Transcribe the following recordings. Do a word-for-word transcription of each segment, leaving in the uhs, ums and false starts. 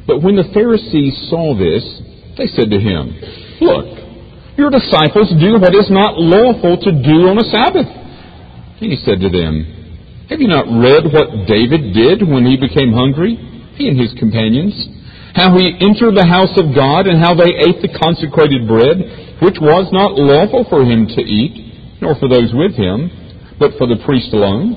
But when the Pharisees saw this, they said to him, "Look, your disciples do what is not lawful to do on a Sabbath." And he said to them, "Have you not read what David did when he became hungry, he and his companions? How he entered the house of God, and how they ate the consecrated bread, which was not lawful for him to eat, nor for those with him, but for the priest alone?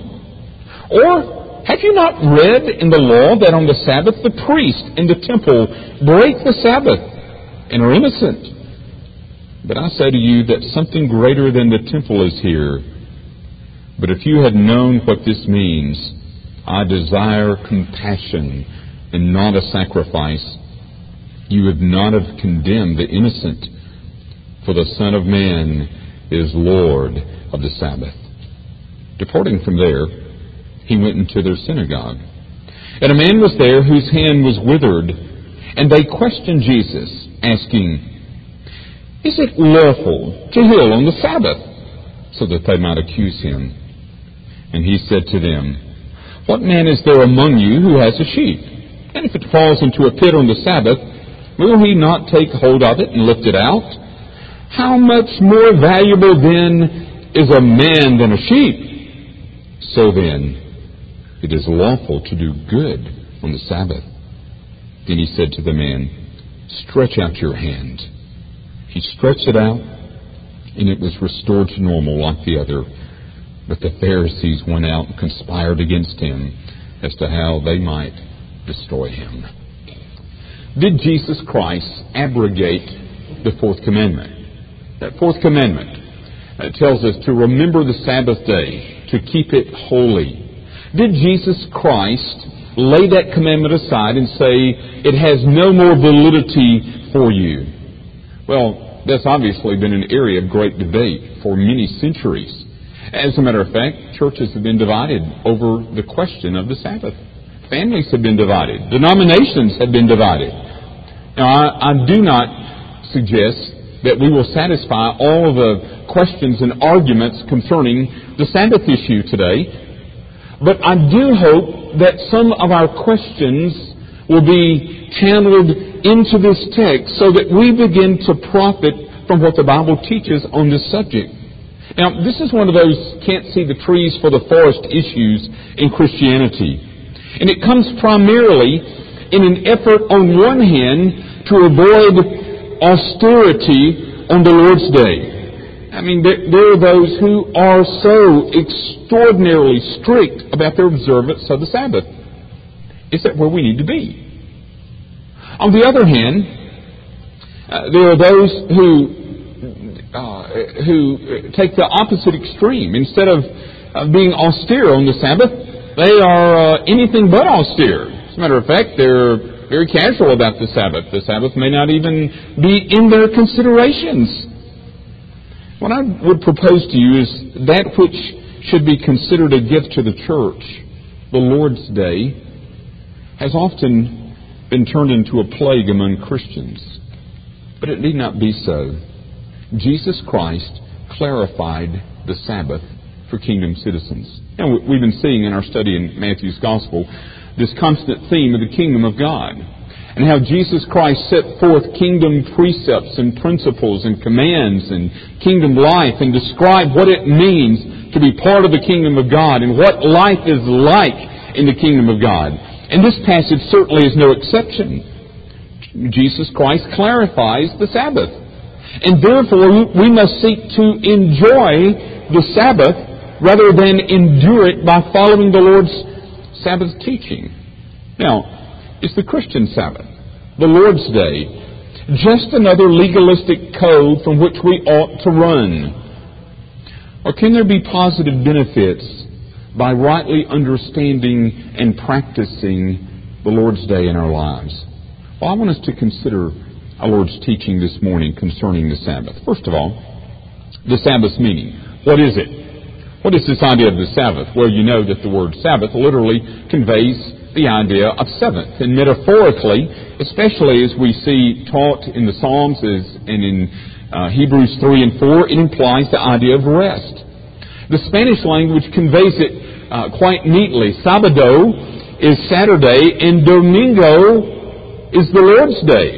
Or have you not read in the law that on the Sabbath the priest in the temple break the Sabbath and are innocent? But I say to you that something greater than the temple is here. But if you had known what this means, I desire compassion and not a sacrifice, you would not have condemned the innocent. For the Son of Man is Lord of the Sabbath." Departing from there, he went into their synagogue. And a man was there whose hand was withered. And they questioned Jesus, asking, "Is it lawful to heal on the Sabbath?" So that they might accuse him. And he said to them, "What man is there among you who has a sheep? And if it falls into a pit on the Sabbath, will he not take hold of it and lift it out? How much more valuable then is a man than a sheep? So then, it is lawful to do good on the Sabbath." Then he said to the man, "Stretch out your hand." He stretched it out, and it was restored to normal like the other. But the Pharisees went out and conspired against him as to how they might destroy him. Did Jesus Christ abrogate the fourth commandment? That fourth commandment uh, tells us to remember the Sabbath day, to keep it holy. Did Jesus Christ lay that commandment aside and say it has no more validity for you? Well, that's obviously been an area of great debate for many centuries. As a matter of fact, churches have been divided over the question of the Sabbath. Families have been divided. Denominations have been divided. Now, I, I do not suggest that we will satisfy all of the questions and arguments concerning the Sabbath issue today. But I do hope that some of our questions will be channeled into this text so that we begin to profit from what the Bible teaches on this subject. Now, this is one of those can't see the trees for the forest issues in Christianity. And it comes primarily in an effort on one hand to avoid austerity on the Lord's Day. I mean, there, there are those who are so extraordinarily strict about their observance of the Sabbath. Is that where we need to be? On the other hand, uh, there are those who uh, who take the opposite extreme. Instead of uh, being austere on the Sabbath, they are uh, anything but austere. As a matter of fact, they're very casual about the Sabbath. The Sabbath may not even be in their considerations. What I would propose to you is that which should be considered a gift to the church, the Lord's Day, has often been turned into a plague among Christians. But it need not be so. Jesus Christ clarified the Sabbath for kingdom citizens. Now, we've been seeing in our study in Matthew's Gospel this constant theme of the kingdom of God, and how Jesus Christ set forth kingdom precepts and principles and commands and kingdom life, and described what it means to be part of the kingdom of God and what life is like in the kingdom of God. And this passage certainly is no exception. Jesus Christ clarifies the Sabbath. And therefore, we must seek to enjoy the Sabbath rather than endure it by following the Lord's Sabbath teaching. Now, is the Christian Sabbath, the Lord's Day, just another legalistic code from which we ought to run? Or can there be positive benefits by rightly understanding and practicing the Lord's Day in our lives? Well, I want us to consider our Lord's teaching this morning concerning the Sabbath. First of all, the Sabbath's meaning. What is it? What is this idea of the Sabbath? Well, you know that the word Sabbath literally conveys the idea of seventh. And metaphorically, especially as we see taught in the Psalms as, and in uh, Hebrews three and four, it implies the idea of rest. The Spanish language conveys it uh, quite neatly. Sábado is Saturday, and Domingo is the Lord's Day.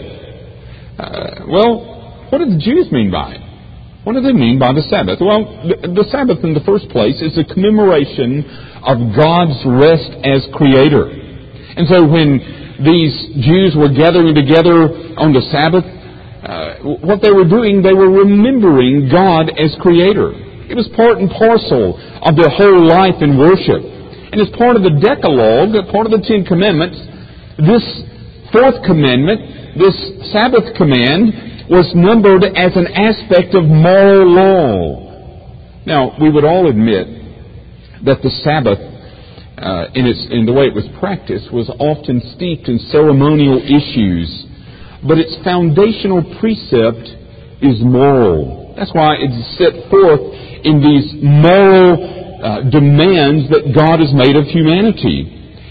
Uh, well, what do the Jews mean by it? What do they mean by the Sabbath? Well, the, the Sabbath in the first place is a commemoration of God's rest as Creator. And so when these Jews were gathering together on the Sabbath, uh, what they were doing, they were remembering God as Creator. It was part and parcel of their whole life in worship. And as part of the Decalogue, part of the Ten Commandments, this fourth commandment, this Sabbath command, was numbered as an aspect of moral law. Now, we would all admit that the Sabbath, uh, in, its, in the way it was practiced, was often steeped in ceremonial issues. But its foundational precept is moral. That's why it's set forth in these moral uh, demands that God has made of humanity.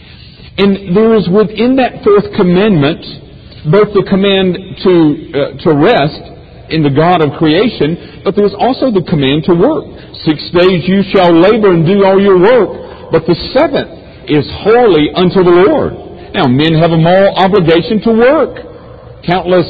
And there is within that fourth commandment both the command to uh, to rest in the God of creation, but there's also the command to work. Six days you shall labor and do all your work, but the seventh is holy unto the Lord. Now, men have a moral obligation to work. Countless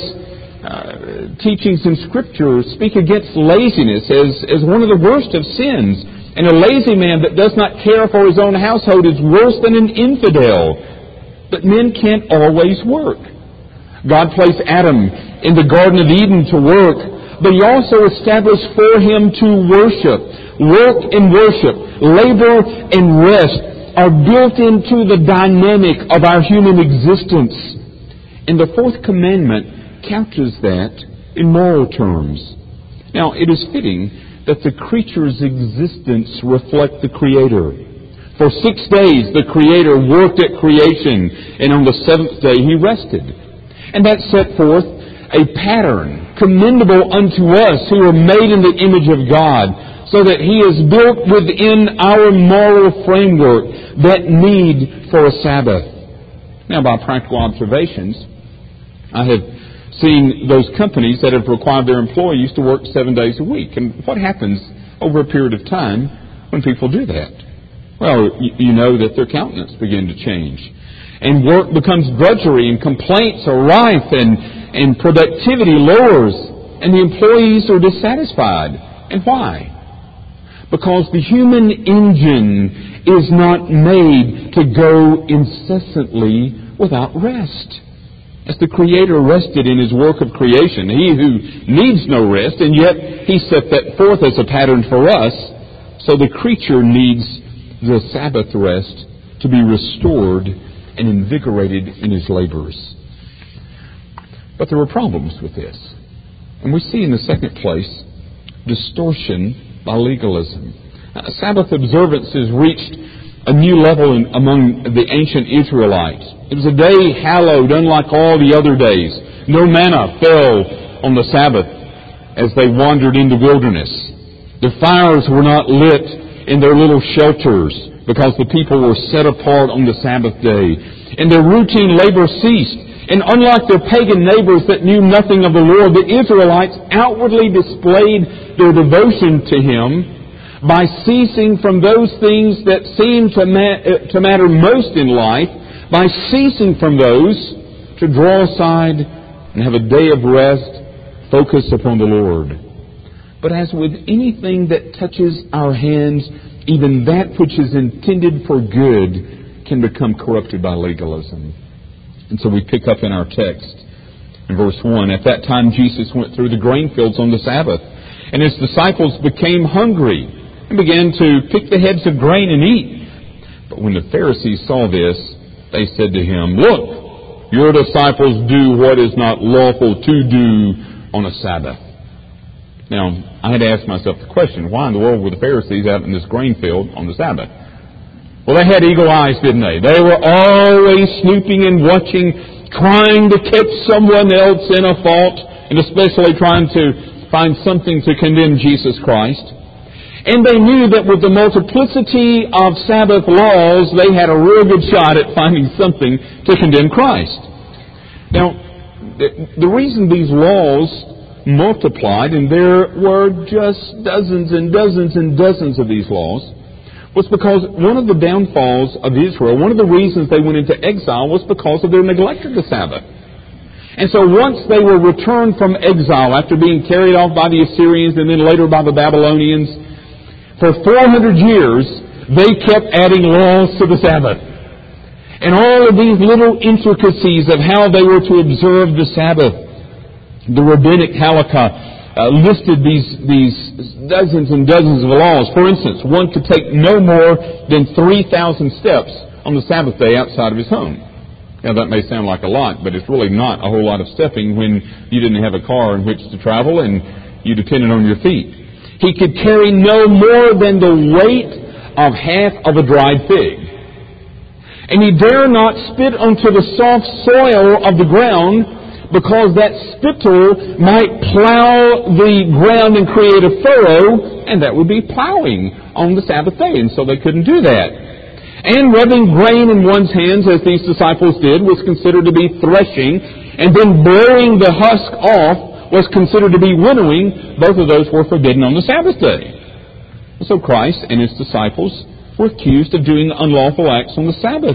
uh, teachings in Scripture speak against laziness as, as one of the worst of sins. And a lazy man that does not care for his own household is worse than an infidel. But men can't always work. God placed Adam in the Garden of Eden to work, but He also established for him to worship. Work and worship, labor and rest are built into the dynamic of our human existence. And the fourth commandment couches that in moral terms. Now, it is fitting that the creature's existence reflect the Creator. For six days the Creator worked at creation, and on the seventh day He rested. And that set forth a pattern commendable unto us who are made in the image of God, so that He has built within our moral framework that need for a Sabbath. Now, by practical observations, I have seen those companies that have required their employees to work seven days a week. And what happens over a period of time when people do that? Well, you know that their countenance begin to change. And work becomes drudgery, and complaints are rife, and, and productivity lowers, and the employees are dissatisfied. And why? Because the human engine is not made to go incessantly without rest. As the Creator rested in His work of creation, He who needs no rest, and yet He set that forth as a pattern for us, so the creature needs the Sabbath rest to be restored and invigorated in his labors. But there were problems with this. And we see in the second place, distortion by legalism. Uh, Sabbath observance has reached a new level in, among the ancient Israelites. It was a day hallowed unlike all the other days. No manna fell on the Sabbath as they wandered in the wilderness. The fires were not lit in their little shelters, because the people were set apart on the Sabbath day. And their routine labor ceased. And unlike their pagan neighbors that knew nothing of the Lord, the Israelites outwardly displayed their devotion to Him by ceasing from those things that seemed to, ma- to matter most in life, by ceasing from those to draw aside and have a day of rest, focus upon the Lord. But as with anything that touches our hands, even that which is intended for good can become corrupted by legalism. And so we pick up in our text in verse one. At that time Jesus went through the grain fields on the Sabbath, and His disciples became hungry and began to pick the heads of grain and eat. But when the Pharisees saw this, they said to Him, "Look, your disciples do what is not lawful to do on a Sabbath." Now, I had to ask myself the question, why in the world were the Pharisees out in this grain field on the Sabbath? Well, they had eagle eyes, didn't they? They were always snooping and watching, trying to catch someone else in a fault, and especially trying to find something to condemn Jesus Christ. And they knew that with the multiplicity of Sabbath laws, they had a real good shot at finding something to condemn Christ. Now, the reason these laws multiplied, and there were just dozens and dozens and dozens of these laws, was because one of the downfalls of Israel, one of the reasons they went into exile was because of their neglect of the Sabbath. And so once they were returned from exile after being carried off by the Assyrians and then later by the Babylonians, for four hundred years they kept adding laws to the Sabbath. And all of these little intricacies of how they were to observe the Sabbath. The rabbinic halakha uh, listed these, these dozens and dozens of laws. For instance, one could take no more than three thousand steps on the Sabbath day outside of his home. Now that may sound like a lot, but it's really not a whole lot of stepping when you didn't have a car in which to travel and you depended on your feet. He could carry no more than the weight of half of a dried fig. And he dare not spit onto the soft soil of the ground, because that spittle might plow the ground and create a furrow, and that would be plowing on the Sabbath day, and so they couldn't do that. And rubbing grain in one's hands, as these disciples did, was considered to be threshing, and then blowing the husk off was considered to be winnowing. Both of those were forbidden on the Sabbath day. So Christ and His disciples were accused of doing unlawful acts on the Sabbath.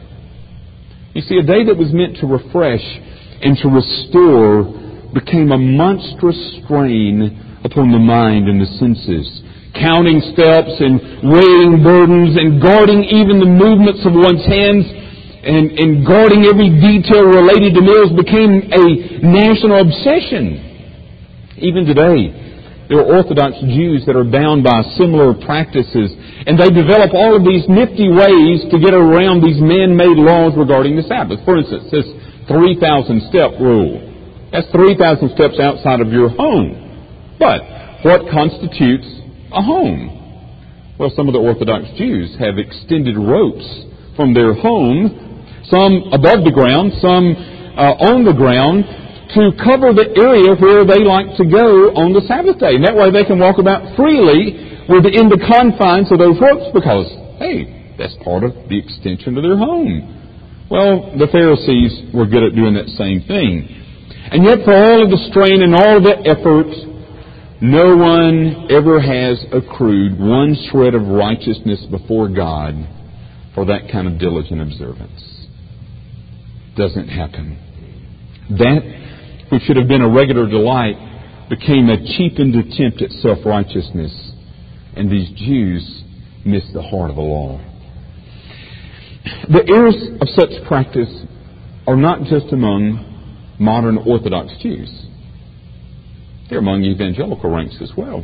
You see, a day that was meant to refresh and to restore became a monstrous strain upon the mind and the senses. Counting steps and weighing burdens and guarding even the movements of one's hands and, and guarding every detail related to meals became a national obsession. Even today, there are Orthodox Jews that are bound by similar practices, and they develop all of these nifty ways to get around these man-made laws regarding the Sabbath. For instance, this three thousand step rule. That's three thousand steps outside of your home. But what constitutes a home? Well, some of the Orthodox Jews have extended ropes from their home, some above the ground, some uh, on the ground, to cover the area where they like to go on the Sabbath day. And that way they can walk about freely within the confines of those ropes, because, hey, that's part of the extension of their home. Well, the Pharisees were good at doing that same thing. And yet for all of the strain and all of the effort, no one ever has accrued one shred of righteousness before God for that kind of diligent observance. Doesn't happen. That which should have been a regular delight became a cheapened attempt at self-righteousness. And these Jews missed the heart of the law. The errors of such practice are not just among modern Orthodox Jews. They're among evangelical ranks as well.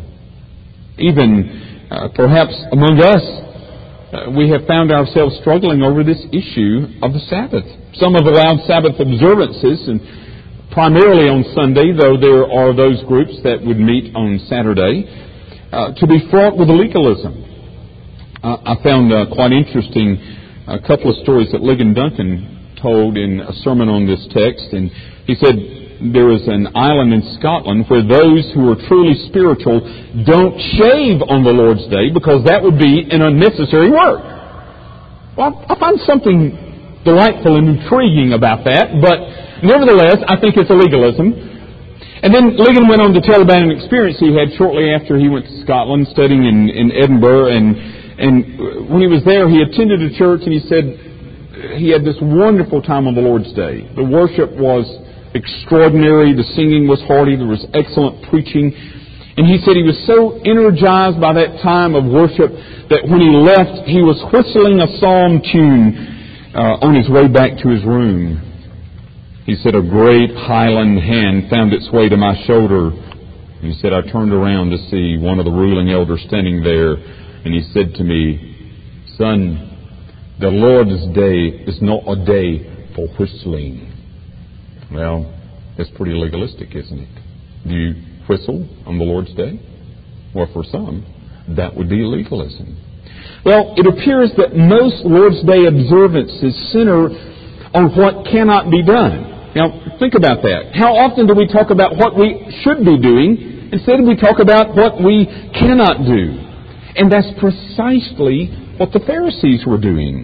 Even uh, perhaps among us, uh, we have found ourselves struggling over this issue of the Sabbath. Some have allowed Sabbath observances, and primarily on Sunday, though there are those groups that would meet on Saturday, uh, to be fraught with legalism. Uh, I found uh, quite interesting a couple of stories that Ligon Duncan told in a sermon on this text. And he said there is an island in Scotland where those who are truly spiritual don't shave on the Lord's Day because that would be an unnecessary work. Well, I find something delightful and intriguing about that, but nevertheless, I think it's a legalism. And then Ligon went on to tell about an experience he had shortly after he went to Scotland, studying in, in Edinburgh. And, and when he was there, he attended a church, and he said he had this wonderful time on the Lord's Day. The worship was extraordinary. The singing was hearty. There was excellent preaching. And he said he was so energized by that time of worship that when he left, he was whistling a psalm tune uh, on his way back to his room. He said, a great Highland hand found its way to my shoulder. And he said, I turned around to see one of the ruling elders standing there. And he said to me, son, the Lord's Day is not a day for whistling. Well, that's pretty legalistic, isn't it? Do you whistle on the Lord's Day? Well, for some, that would be legalism. Well, it appears that most Lord's Day observances center on what cannot be done. Now, think about that. How often do we talk about what we should be doing instead of we talk about what we cannot do? And that's precisely what the Pharisees were doing.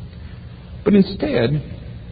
But instead,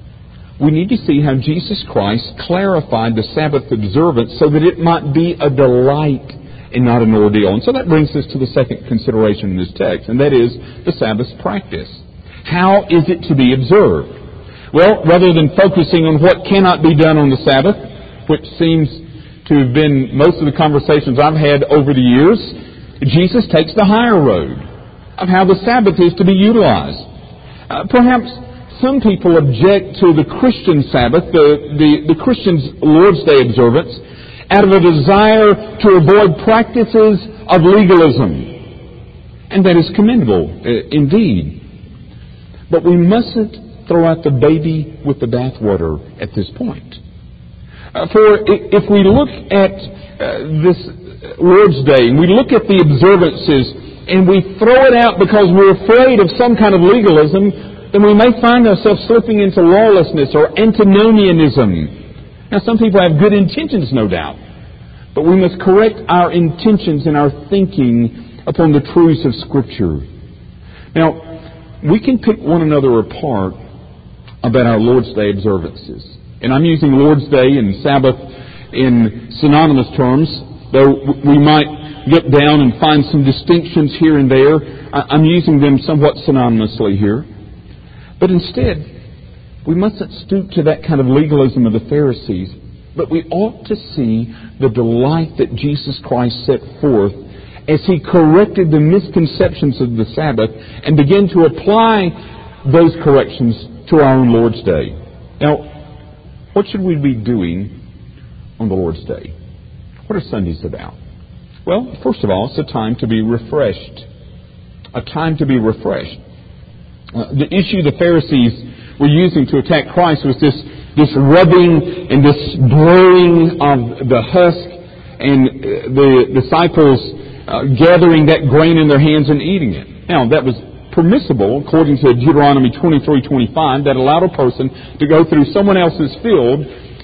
we need to see how Jesus Christ clarified the Sabbath observance so that it might be a delight and not an ordeal. And so that brings us to the second consideration in this text, and that is the Sabbath practice. How is it to be observed? Well, rather than focusing on what cannot be done on the Sabbath, which seems to have been most of the conversations I've had over the years, Jesus takes the higher road of how the Sabbath is to be utilized. Uh, perhaps some people object to the Christian Sabbath, the, the, the Christian's Lord's Day observance, out of a desire to avoid practices of legalism. And that is commendable, uh, indeed. But we mustn't throw out the baby with the bathwater at this point. Uh, for if we look at uh, this Lord's Day, and we look at the observances, and we throw it out because we're afraid of some kind of legalism, then we may find ourselves slipping into lawlessness or antinomianism. Now, some people have good intentions, no doubt, but we must correct our intentions and our thinking upon the truths of Scripture. Now, we can pick one another apart about our Lord's Day observances. And I'm using Lord's Day and Sabbath in synonymous terms, though we might get down and find some distinctions here and there. I'm using them somewhat synonymously here. But instead, we mustn't stoop to that kind of legalism of the Pharisees, but we ought to see the delight that Jesus Christ set forth as He corrected the misconceptions of the Sabbath and began to apply those corrections to our own Lord's Day. Now, what should we be doing on the Lord's Day? What are Sundays about? Well, first of all, it's a time to be refreshed. A time to be refreshed. Uh, the issue the Pharisees were using to attack Christ was this, this rubbing and this blurring of the husk, and uh, the disciples uh, gathering that grain in their hands and eating it. Now, that was permissible, according to Deuteronomy twenty-three twenty-five, that allowed a person to go through someone else's field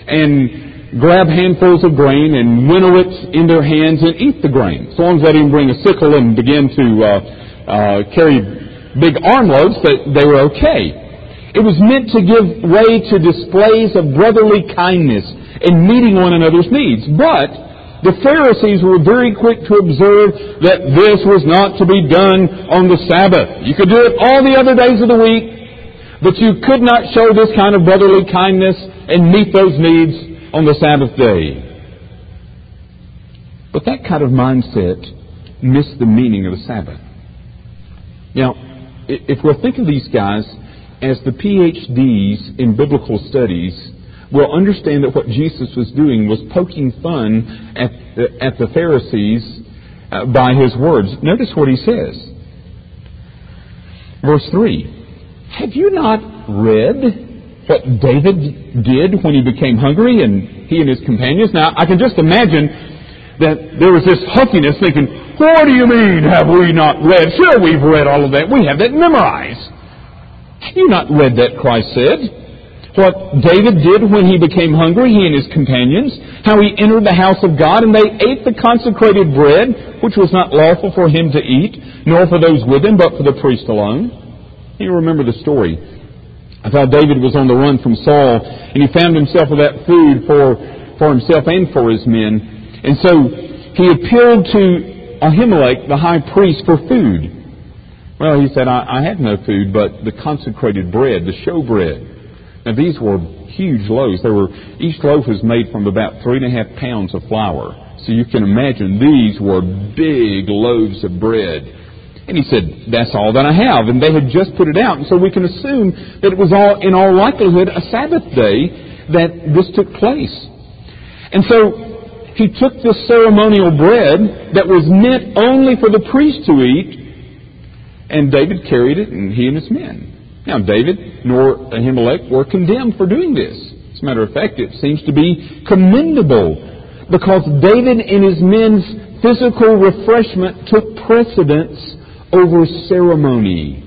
and grab handfuls of grain and winnow it in their hands and eat the grain. As long as they didn't bring a sickle and begin to uh, uh, carry big armloads, that they were okay. It was meant to give way to displays of brotherly kindness and meeting one another's needs. But the Pharisees were very quick to observe that this was not to be done on the Sabbath. You could do it all the other days of the week, but you could not show this kind of brotherly kindness and meet those needs on the Sabbath day. But that kind of mindset missed the meaning of the Sabbath. Now, if we're thinking of these guys as the P H Ds in biblical studies, we'll understand that what Jesus was doing was poking fun at the, at the Pharisees uh, by His words. Notice what He says. Verse three. Have you not read what David did when he became hungry, and he and his companions? Now, I can just imagine that there was this huffiness thinking, what do you mean, have we not read? Sure, we've read all of that. We have that memorized. Have you not read that, Christ said? What David did when he became hungry, he and his companions, how he entered the house of God, and they ate the consecrated bread, which was not lawful for him to eat, nor for those with him, but for the priest alone. You remember the story of how David was on the run from Saul, and he found himself without food for, for himself and for his men. And so he appealed to Ahimelech, the high priest, for food. Well, he said, I, I have no food but the consecrated bread, the show bread. Now, these were huge loaves. They were, each loaf was made from about three and a half pounds of flour. So you can imagine these were big loaves of bread. And he said, that's all that I have. And they had just put it out. And so we can assume that it was all, in all likelihood, a Sabbath day that this took place. And so he took this ceremonial bread that was meant only for the priest to eat, and David carried it, and he and his men. Now, David nor Ahimelech were condemned for doing this. As a matter of fact, it seems to be commendable, because David and his men's physical refreshment took precedence over ceremony.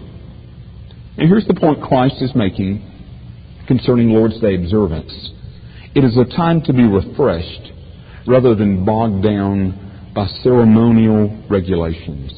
And here's the point Christ is making concerning Lord's Day observance. It is a time to be refreshed rather than bogged down by ceremonial regulations.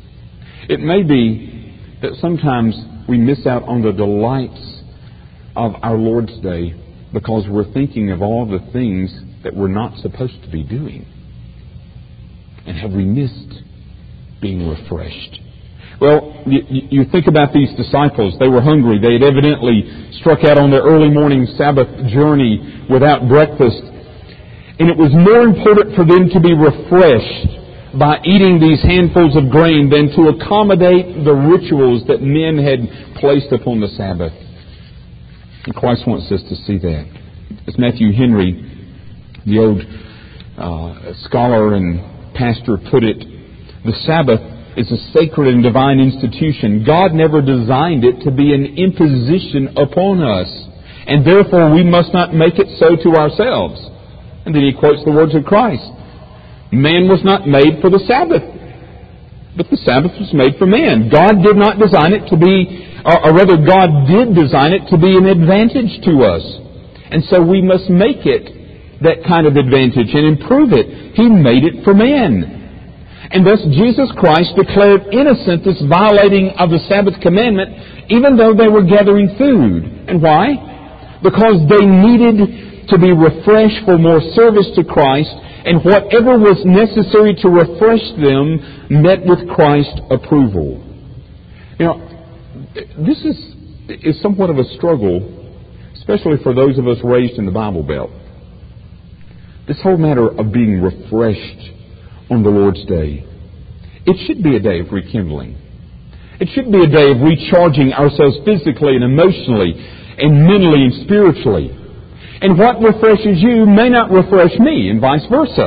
It may be that sometimes we miss out on the delights of our Lord's Day because we're thinking of all the things that we're not supposed to be doing. And have we missed being refreshed? Well, you, you think about these disciples. They were hungry. They had evidently struck out on their early morning Sabbath journey without breakfast. And it was more important for them to be refreshed by eating these handfuls of grain than to accommodate the rituals that men had placed upon the Sabbath. And Christ wants us to see that. As Matthew Henry, the old uh, scholar and pastor, put it, the Sabbath is a sacred and divine institution. God never designed it to be an imposition upon us, and therefore we must not make it so to ourselves. And then he quotes the words of Christ. Man was not made for the Sabbath, but the Sabbath was made for man. God did not design it to be, or rather God did design it to be an advantage to us. And so we must make it that kind of advantage and improve it. He made it for man. And thus Jesus Christ declared innocent this violating of the Sabbath commandment, even though they were gathering food. And why? Because they needed to be refreshed for more service to Christ, and whatever was necessary to refresh them met with Christ's approval. You know, this is, is somewhat of a struggle, especially for those of us raised in the Bible Belt. This whole matter of being refreshed on the Lord's Day. It should be a day of rekindling. It should be a day of recharging ourselves physically and emotionally and mentally and spiritually. And what refreshes you may not refresh me, and vice versa.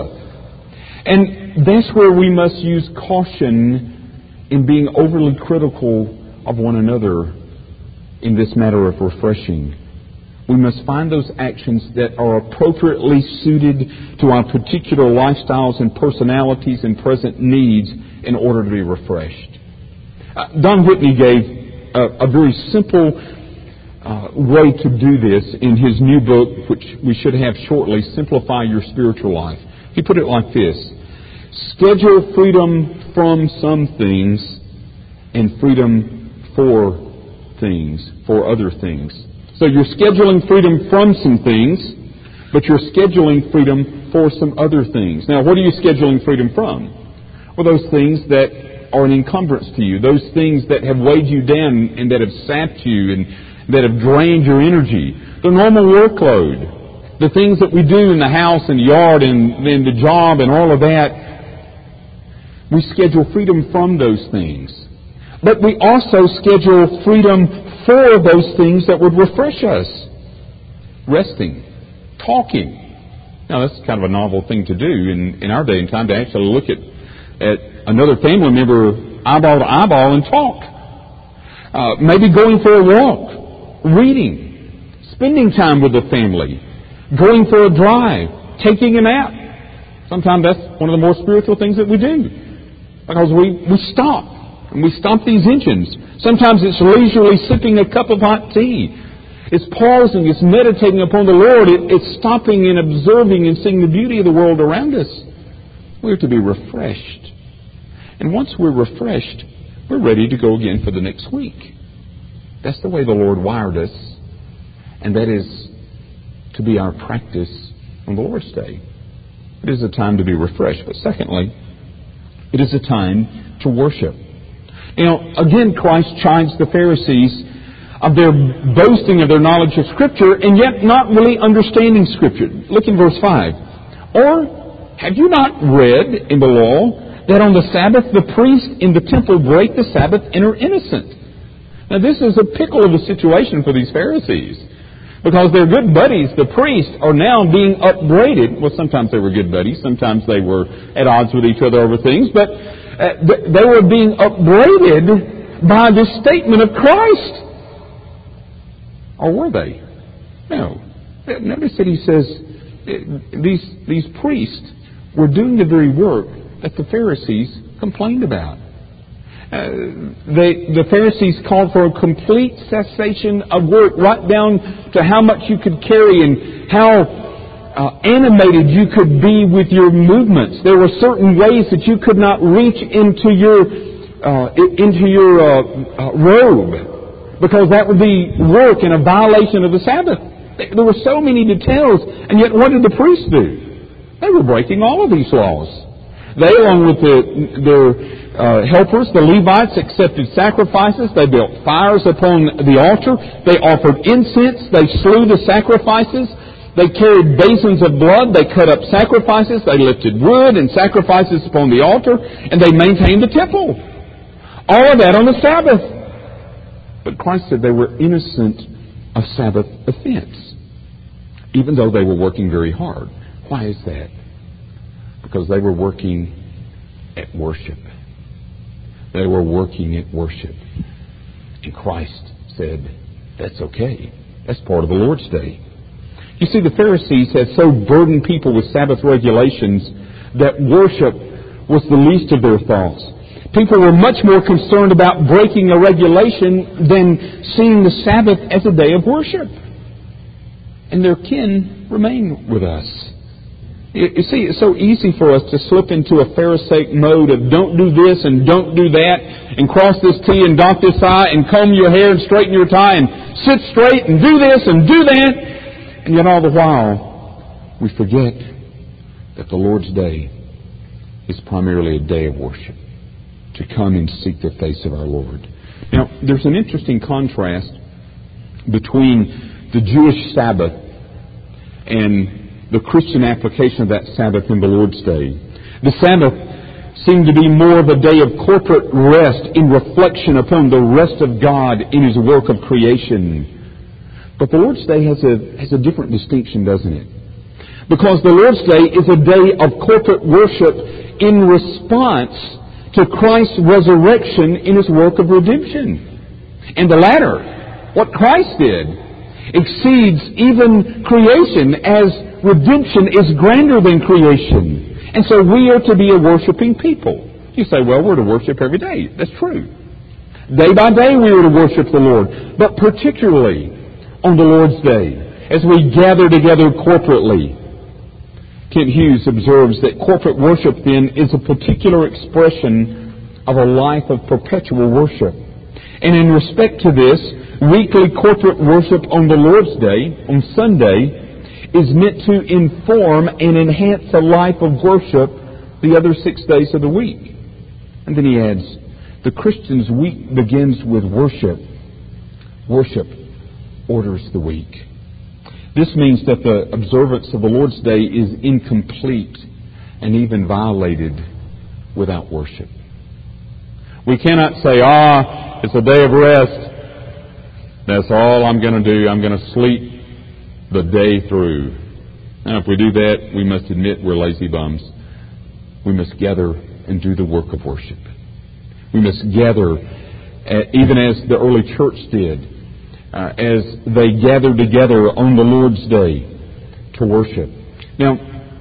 And that's where we must use caution in being overly critical of one another in this matter of refreshing. We must find those actions that are appropriately suited to our particular lifestyles and personalities and present needs in order to be refreshed. Uh, Don Whitney gave a, a very simple uh, way to do this in his new book, which we should have shortly, Simplify Your Spiritual Life. He put it like this: schedule freedom from some things and freedom for things, for other things. So you're scheduling freedom from some things, but you're scheduling freedom for some other things. Now, what are you scheduling freedom from? Well, those things that are an encumbrance to you, those things that have weighed you down and that have sapped you and that have drained your energy. The normal workload, the things that we do in the house and the yard and, and the job and all of that, we schedule freedom from those things. But we also schedule freedom for those things that would refresh us. Resting, talking. Now, that's kind of a novel thing to do in, in our day and time, to actually look at, at another family member eyeball to eyeball and talk. Uh, maybe going for a walk, reading, spending time with the family, going for a drive, taking a nap. Sometimes that's one of the more spiritual things that we do, because we, we stop. And we stop these engines. Sometimes it's leisurely sipping a cup of hot tea. It's pausing, it's meditating upon the Lord. It, it's stopping and observing and seeing the beauty of the world around us. We're to be refreshed. And once we're refreshed, we're ready to go again for the next week. That's the way the Lord wired us. And that is to be our practice on the Lord's Day. It is a time to be refreshed. But secondly, it is a time to worship. You know, again, Christ chides the Pharisees of their boasting of their knowledge of Scripture and yet not really understanding Scripture. Look in verse five. Or have you not read in the law that on the Sabbath the priest in the temple break the Sabbath and are innocent? Now, this is a pickle of a situation for these Pharisees, because their good buddies, the priests, are now being upbraided. Well, sometimes they were good buddies. Sometimes they were at odds with each other over things. But Uh, they were being upbraided by this statement of Christ. Or were they? No. Notice that he says these, these priests were doing the very work that the Pharisees complained about. Uh, they, the Pharisees called for a complete cessation of work, right down to how much you could carry and how Uh, animated you could be with your movements. There were certain ways that you could not reach into your uh, into your uh, uh, robe, because that would be work and a violation of the Sabbath. There were so many details, and yet what did the priests do? They were breaking all of these laws. They, along with the, their uh, helpers, the Levites, accepted sacrifices. They built fires upon the altar. They offered incense. They slew the sacrifices. They carried basins of blood. They cut up sacrifices. They lifted wood and sacrifices upon the altar. And they maintained the temple. All of that on the Sabbath. But Christ said they were innocent of Sabbath offense, even though they were working very hard. Why is that? Because they were working at worship. They were working at worship. And Christ said, that's okay. That's part of the Lord's Day. You see, the Pharisees had so burdened people with Sabbath regulations that worship was the least of their thoughts. People were much more concerned about breaking a regulation than seeing the Sabbath as a day of worship. And their kin remain with us. You see, it's so easy for us to slip into a Pharisaic mode of don't do this and don't do that, and cross this T and dot this I, and comb your hair and straighten your tie, and sit straight and do this and do that. And yet all the while, we forget that the Lord's Day is primarily a day of worship, to come and seek the face of our Lord. Now, there's an interesting contrast between the Jewish Sabbath and the Christian application of that Sabbath in the Lord's Day. The Sabbath seemed to be more of a day of corporate rest in reflection upon the rest of God in His work of creation. But the Lord's Day has a, has a different distinction, doesn't it? Because the Lord's Day is a day of corporate worship in response to Christ's resurrection in His work of redemption. And the latter, what Christ did, exceeds even creation, as redemption is grander than creation. And so we are to be a worshiping people. You say, well, we're to worship every day. That's true. Day by day we are to worship the Lord. But particularly on the Lord's Day, as we gather together corporately. Kent Hughes observes that corporate worship then is a particular expression of a life of perpetual worship. And in respect to this, weekly corporate worship on the Lord's Day, on Sunday, is meant to inform and enhance a life of worship the other six days of the week. And then he adds, the Christian's week begins with worship. Worship orders the week. This means that the observance of the Lord's Day is incomplete and even violated without worship. We cannot say, ah, it's a day of rest. That's all I'm going to do. I'm going to sleep the day through. Now, if we do that, we must admit we're lazy bums. We must gather and do the work of worship. We must gather, even as the early church did, Uh, as they gathered together on the Lord's Day to worship. Now,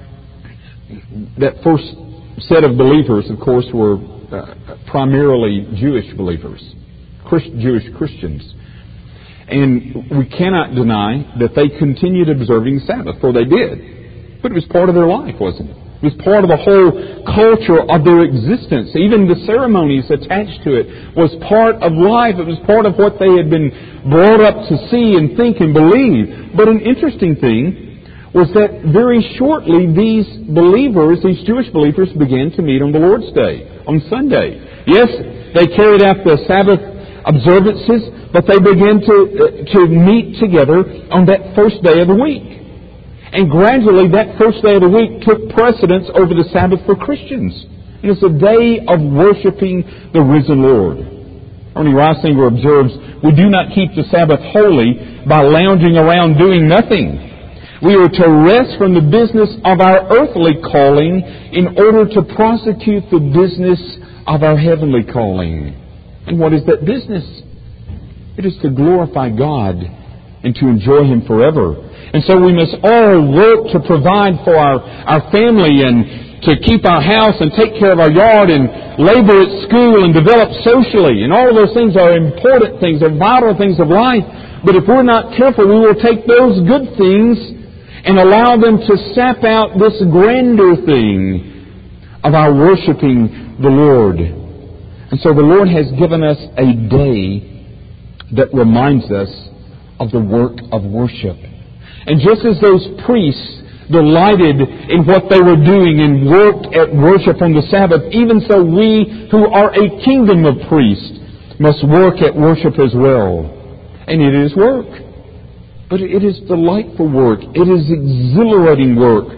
that first set of believers, of course, were uh, primarily Jewish believers, Christ, Jewish Christians. And we cannot deny that they continued observing Sabbath, for they did. But it was part of their life, wasn't it? It was part of the whole culture of their existence. Even the ceremonies attached to it was part of life. It was part of what they had been brought up to see and think and believe. But an interesting thing was that very shortly these believers, these Jewish believers, began to meet on the Lord's Day, on Sunday. Yes, they carried out the Sabbath observances, but they began to, uh, to meet together on that first day of the week. And gradually that first day of the week took precedence over the Sabbath for Christians. And it's a day of worshiping the risen Lord. Ernie Reisinger observes, we do not keep the Sabbath holy by lounging around doing nothing. We are to rest from the business of our earthly calling in order to prosecute the business of our heavenly calling. And what is that business? It is to glorify God and to enjoy Him forever. And so we must all work to provide for our, our family and to keep our house and take care of our yard and labor at school and develop socially. And all of those things are important things, are vital things of life. But if we're not careful, we will take those good things and allow them to sap out this grander thing of our worshiping the Lord. And so the Lord has given us a day that reminds us of the work of worship. And just as those priests delighted in what they were doing and worked at worship on the Sabbath, even so we who are a kingdom of priests must work at worship as well. And it is work. But it is delightful work. It is exhilarating work.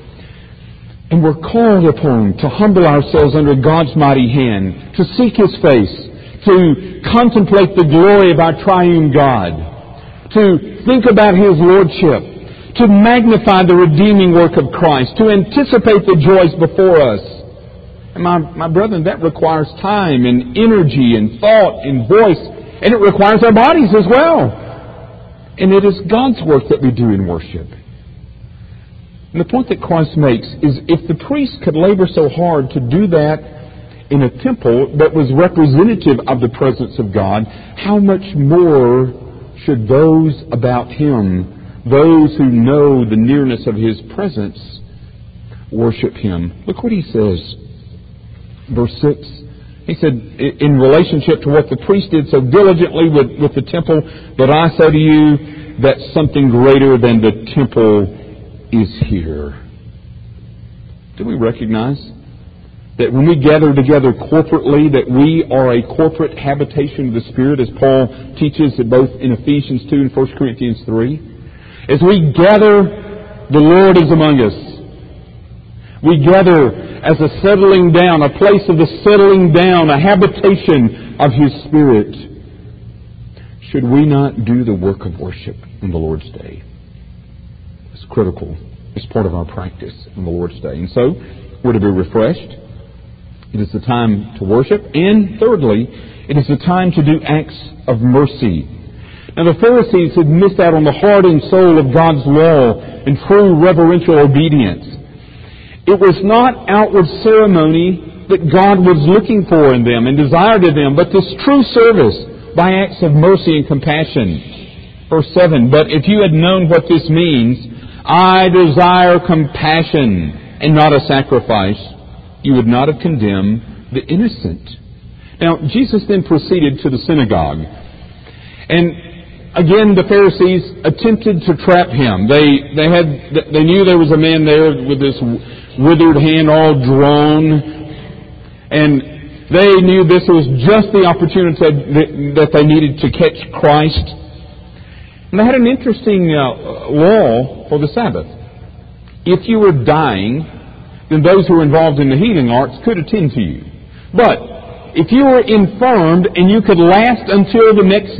And we're called upon to humble ourselves under God's mighty hand, to seek His face, to contemplate the glory of our triune God, to think about His Lordship, to magnify the redeeming work of Christ, to anticipate the joys before us. And my, my brethren, that requires time and energy and thought and voice, and it requires our bodies as well. And it is God's work that we do in worship. And the point that Christ makes is if the priest could labor so hard to do that in a temple that was representative of the presence of God, how much more should those about Him, those who know the nearness of His presence, worship Him? Look what He says. Verse six. He said, in relationship to what the priest did so diligently with, with the temple, but I say to you that something greater than the temple is here. Do we recognize that when we gather together corporately, that we are a corporate habitation of the Spirit, as Paul teaches it both in Ephesians two and First Corinthians three? As we gather, the Lord is among us. We gather as a settling down, a place of the settling down, a habitation of His Spirit. Should we not do the work of worship on the Lord's Day? It's critical. It's part of our practice on the Lord's Day. And so, we're to be refreshed. It is the time to worship. And thirdly, it is the time to do acts of mercy. Now, the Pharisees had missed out on the heart and soul of God's law and true reverential obedience. It was not outward ceremony that God was looking for in them and desired of them, but this true service by acts of mercy and compassion. Verse seven, but if you had known what this means, I desire compassion and not a sacrifice, you would not have condemned the innocent. Now, Jesus then proceeded to the synagogue. And again, the Pharisees attempted to trap Him. They, they, had, they knew there was a man there with this withered hand all drawn, and they knew this was just the opportunity that they needed to catch Christ. And they had an interesting uh, law for the Sabbath. If you were dying, then those who were involved in the healing arts could attend to you. But if you were infirmed and you could last until the next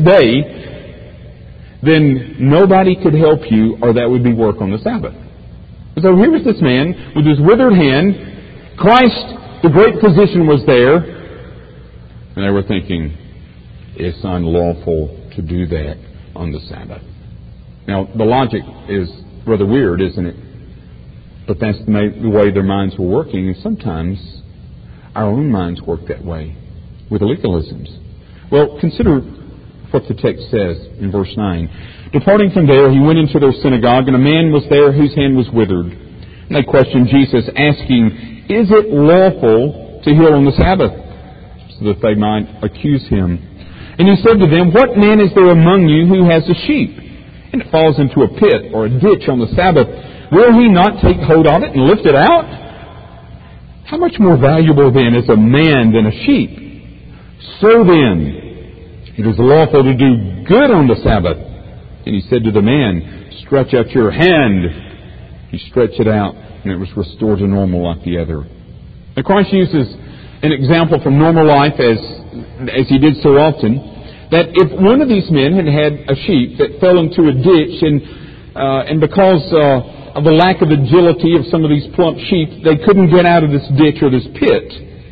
day, then nobody could help you, or that would be work on the Sabbath. So here was this man with his withered hand. Christ, the great physician, was there. And they were thinking, it's unlawful to do that on the Sabbath. Now, the logic is rather weird, isn't it? But that's the way their minds were working. And sometimes our own minds work that way with legalisms. Well, consider what the text says in verse nine. Departing from there, He went into their synagogue, and a man was there whose hand was withered. And they questioned Jesus, asking, is it lawful to heal on the Sabbath? So that they might accuse Him. And He said to them, what man is there among you who has a sheep, and it falls into a pit or a ditch on the Sabbath? Will he not take hold of it and lift it out? How much more valuable then is a man than a sheep? So then, it is lawful to do good on the Sabbath. And He said to the man, stretch out your hand. He stretched it out, and it was restored to normal like the other. Now, Christ uses an example from normal life, as, as He did so often, that if one of these men had had a sheep that fell into a ditch, and, uh, and because uh, of the lack of agility of some of these plump sheep, they couldn't get out of this ditch or this pit,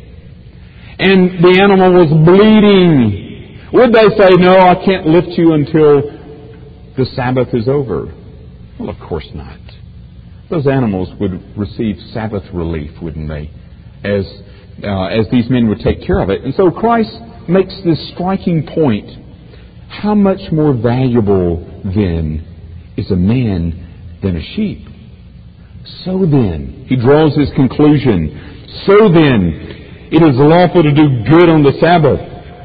and the animal was bleeding, would they say, no, I can't lift you until the Sabbath is over? Well, of course not. Those animals would receive Sabbath relief, wouldn't they? As uh, as these men would take care of it. And so Christ makes this striking point. How much more valuable, then, is a man than a sheep? So then, He draws His conclusion. So then, it is lawful to do good on the Sabbath.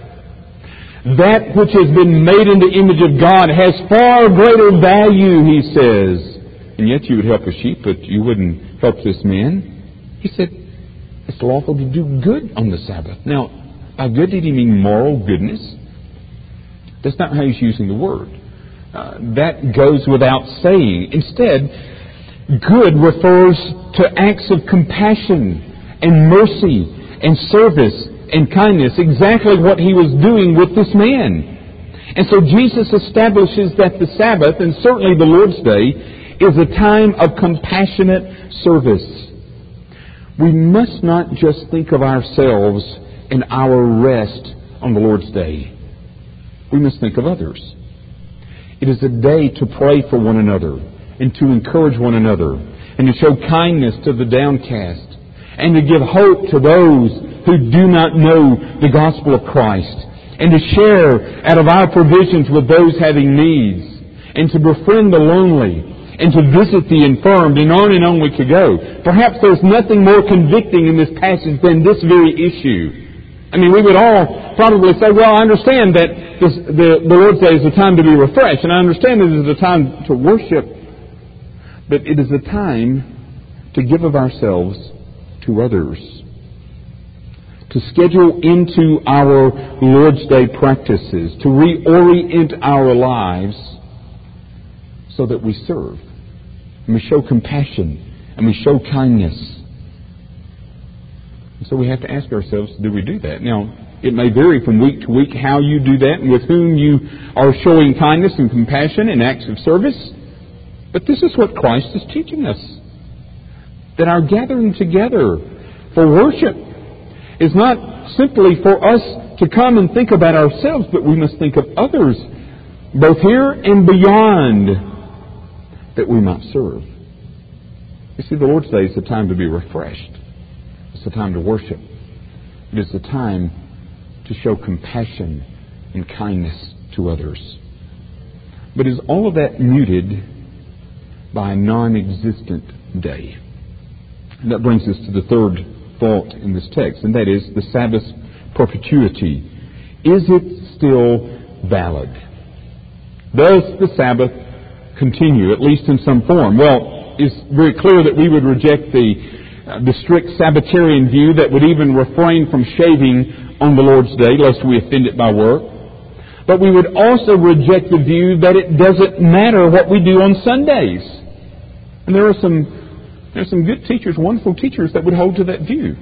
That which has been made in the image of God has far greater value, He says, and yet you would help a sheep, but you wouldn't help this man. He said, it's lawful to do good on the Sabbath. Now, by good did he mean moral goodness? That's not how he's using the word. Uh, that goes without saying. Instead, good refers to acts of compassion and mercy and service and kindness, exactly what he was doing with this man. And so Jesus establishes that the Sabbath, and certainly the Lord's Day, is a time of compassionate service. We must not just think of ourselves and our rest on the Lord's Day. We must think of others. It is a day to pray for one another and to encourage one another and to show kindness to the downcast and to give hope to those who do not know the gospel of Christ and to share out of our provisions with those having needs and to befriend the lonely and to visit the infirmed, and on and on we could go. Perhaps there's nothing more convicting in this passage than this very issue. I mean, we would all probably say, well, I understand that this, the, the Lord's Day is a time to be refreshed, and I understand that it is a time to worship, but it is a time to give of ourselves to others, to schedule into our Lord's Day practices, to reorient our lives so that we serve, and we show compassion, and we show kindness. And so we have to ask ourselves, do we do that? Now, it may vary from week to week how you do that and with whom you are showing kindness and compassion and acts of service. But this is what Christ is teaching us. That our gathering together for worship is not simply for us to come and think about ourselves, but we must think of others, both here and beyond, that we might serve. You see, the Lord's Day is a time to be refreshed. It's a time to worship. It is a time to show compassion and kindness to others. But is all of that muted by a non-existent day? And that brings us to the third thought in this text, and that is the Sabbath's perpetuity. Is it still valid? Does the Sabbath continue, at least in some form? Well, it's very clear that we would reject the, uh, the strict Sabbatarian view that would even refrain from shaving on the Lord's Day, lest we offend it by work. But we would also reject the view that it doesn't matter what we do on Sundays. And there are some There are some good teachers, wonderful teachers that would hold to that view.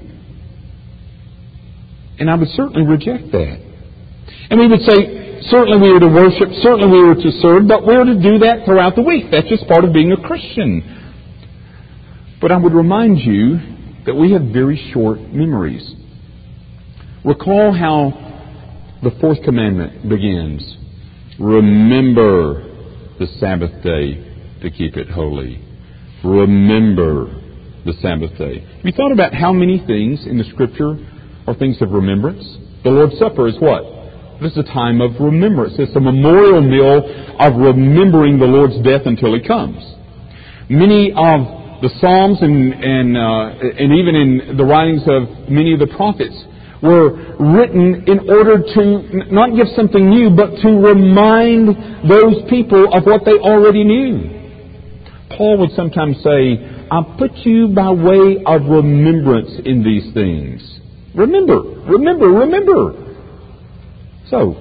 And I would certainly reject that. And we would say, certainly we are to worship, certainly we are to serve, but we are to do that throughout the week. That's just part of being a Christian. But I would remind you that we have very short memories. Recall how the fourth commandment begins. Remember the Sabbath day to keep it holy. Remember the Sabbath day. Have you thought about how many things in the Scripture are things of remembrance? The Lord's Supper is what? This is a time of remembrance. It's a memorial meal of remembering the Lord's death until He comes. Many of the Psalms and and, uh, and even in the writings of many of the prophets were written in order to not give something new, but to remind those people of what they already knew. Paul would sometimes say, I put you by way of remembrance in these things. Remember, remember, remember. So,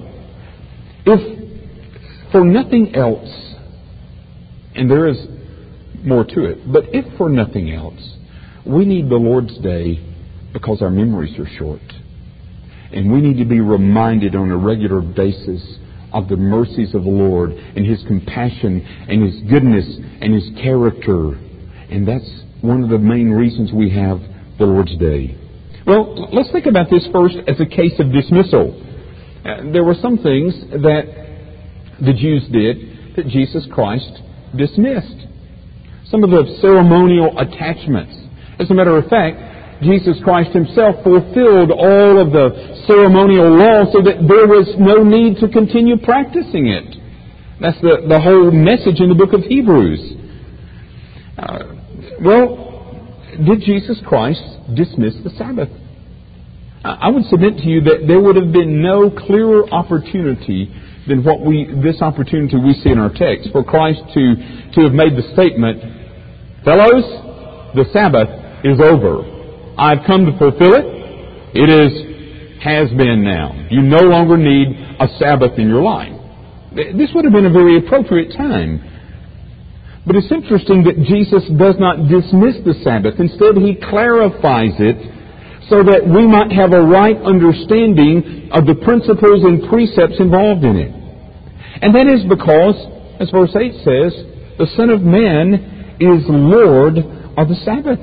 if for nothing else, and there is more to it, but if for nothing else, we need the Lord's Day because our memories are short. And we need to be reminded on a regular basis of the mercies of the Lord and His compassion and His goodness and His character. And that's one of the main reasons we have the Lord's Day. Well, let's think about this first as a case of dismissal. Uh, there were some things that the Jews did that Jesus Christ dismissed. Some of the ceremonial attachments. As a matter of fact, Jesus Christ Himself fulfilled all of the ceremonial law so that there was no need to continue practicing it. That's the, the whole message in the book of Hebrews. Uh, well, did Jesus Christ dismiss the Sabbath? I would submit to you that there would have been no clearer opportunity than what we this opportunity we see in our text for Christ to, to have made the statement, Fellows, the Sabbath is over. I've come to fulfill it. It is, has been now. You no longer need a Sabbath in your life. This would have been a very appropriate time. But it's interesting that Jesus does not dismiss the Sabbath. Instead, He clarifies it so that we might have a right understanding of the principles and precepts involved in it. And that is because, as verse eight says, the Son of Man is Lord of the Sabbath.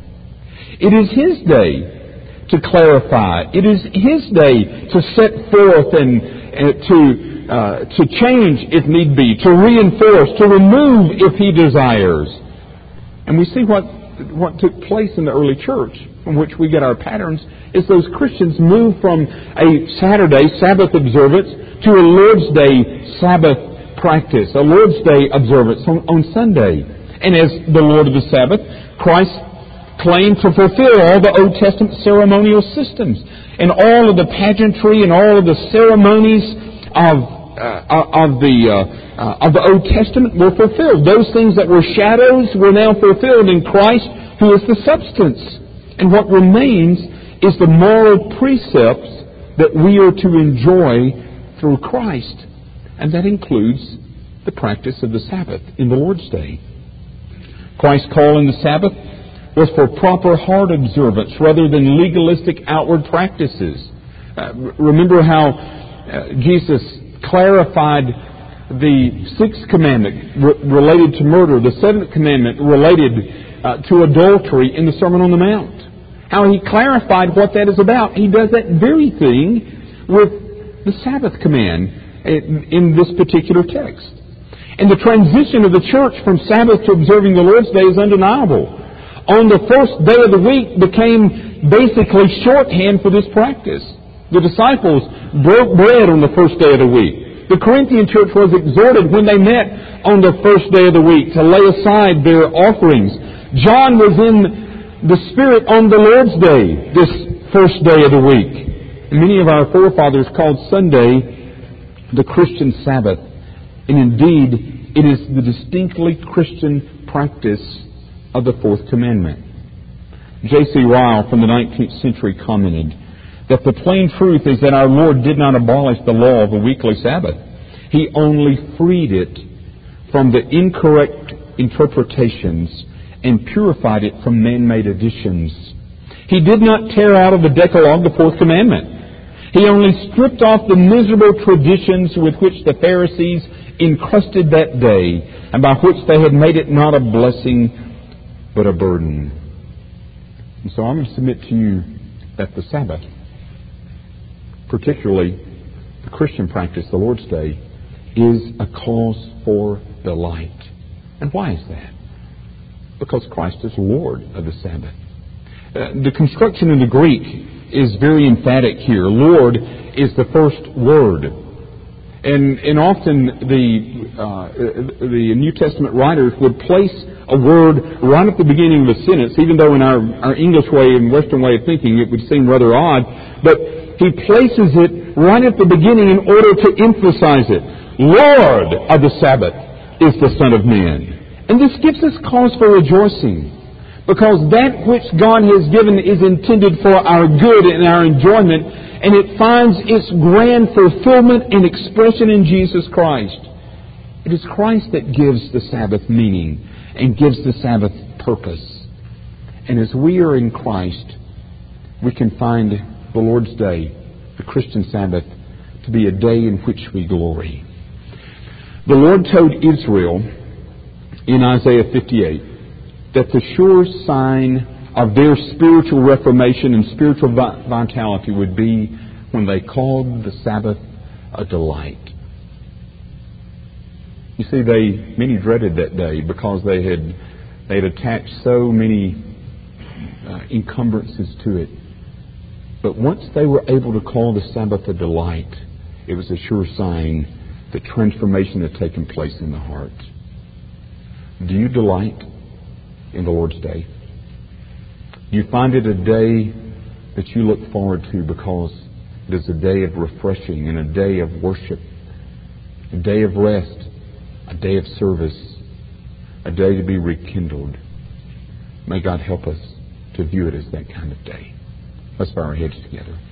It is His day to clarify. It is His day to set forth and uh, to uh, to change if need be, to reinforce, to remove if He desires. And we see what what took place in the early church, from which we get our patterns, is those Christians moved from a Saturday Sabbath observance to a Lord's Day Sabbath practice, a Lord's Day observance on, on Sunday. And as the Lord of the Sabbath, Christ claimed to fulfill all the Old Testament ceremonial systems and all of the pageantry and all of the ceremonies of uh, of the uh, uh, of the Old Testament were fulfilled. Those things that were shadows were now fulfilled in Christ, who is the substance. And what remains is the moral precepts that we are to enjoy through Christ, and that includes the practice of the Sabbath in the Lord's Day. Christ's call in the Sabbath was for proper heart observance rather than legalistic outward practices. Uh, remember how uh, Jesus clarified the sixth commandment re- related to murder, the seventh commandment related uh, to adultery in the Sermon on the Mount. How He clarified what that is about. He does that very thing with the Sabbath command in, in this particular text. And the transition of the church from Sabbath to observing the Lord's Day is undeniable. On the first day of the week became basically shorthand for this practice. The disciples broke bread on the first day of the week. The Corinthian church was exhorted when they met on the first day of the week to lay aside their offerings. John was in the Spirit on the Lord's Day, this first day of the week. And many of our forefathers called Sunday the Christian Sabbath. And indeed, it is the distinctly Christian practice of the fourth commandment. J C Ryle from the nineteenth century commented that the plain truth is that our Lord did not abolish the law of a weekly Sabbath. He only freed it from the incorrect interpretations and purified it from man-made additions. He did not tear out of the Decalogue the fourth commandment. He only stripped off the miserable traditions with which the Pharisees encrusted that day, and by which they had made it not a blessing but a burden. And so I'm going to submit to you that the Sabbath, particularly the Christian practice, the Lord's Day, is a cause for delight. And why is that? Because Christ is Lord of the Sabbath. Uh, the construction in the Greek is very emphatic here. Lord is the first word. And, and often the, uh, the New Testament writers would place a word right at the beginning of a sentence, even though in our, our English way and Western way of thinking it would seem rather odd. But he places it right at the beginning in order to emphasize it. Lord of the Sabbath is the Son of Man. And this gives us cause for rejoicing, because that which God has given is intended for our good and our enjoyment, and it finds its grand fulfillment and expression in Jesus Christ. It is Christ that gives the Sabbath meaning and gives the Sabbath purpose. And as we are in Christ, we can find the Lord's Day, the Christian Sabbath, to be a day in which we glory. The Lord told Israel in Isaiah fifty-eight that the sure sign of their spiritual reformation and spiritual vitality would be when they called the Sabbath a delight. You see, they many dreaded that day because they had they had attached so many uh, encumbrances to it. But once they were able to call the Sabbath a delight, it was a sure sign that transformation had taken place in the heart. Do you delight in the Lord's Day? Do you find it a day that you look forward to because it is a day of refreshing and a day of worship, a day of rest, a day of service, a day to be rekindled? May God help us to view it as that kind of day. Let's bow our heads together.